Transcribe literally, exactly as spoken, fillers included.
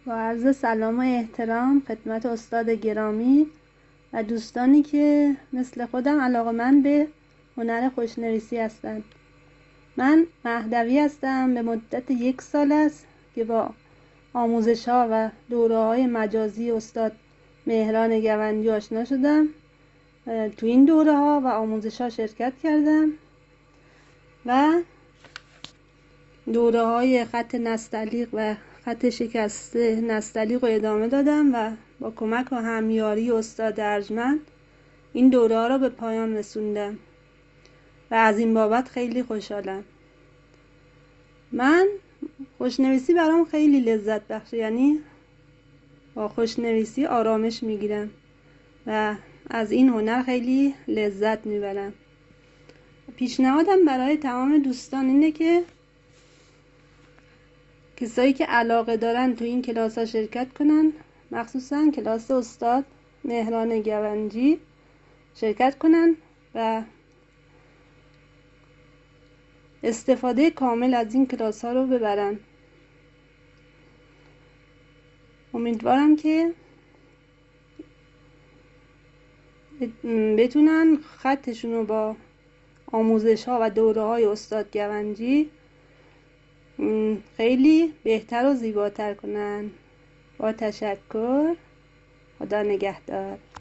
با عرض سلام و احترام خدمت استاد گرامی و دوستانی که مثل خودم علاقه‌مند به هنر خوشنویسی هستند. من مهدوی هستم. به مدت یک سال است که با آموزش‌ها و دوره‌های مجازی استاد مهران گوندی آشنا شدم. تو این دوره‌ها و آموزش‌ها شرکت کردم و دوره‌های خط نستعلیق و خط شکسته نستعلیق رو ادامه دادم و با کمک و همیاری استاد ارجمند این دوره ها رو به پایان رسوندم و از این بابت خیلی خوشحالم. من خوشنویسی برام خیلی لذت بخشه، یعنی با خوشنویسی آرامش میگیرم و از این هنر خیلی لذت میبرم. پیشنهادم برای تمام دوستان اینه که کسایی که علاقه دارن تو این کلاس ها شرکت کنن، مخصوصا کلاس استاد مهران گوندی شرکت کنن و استفاده کامل از این کلاس ها رو ببرن. امیدوارم که بتونن خطشون رو با آموزش ها و دوره های استاد گوندی خیلی بهتر و زیباتر کنن. با تشکر. خدا نگهدار.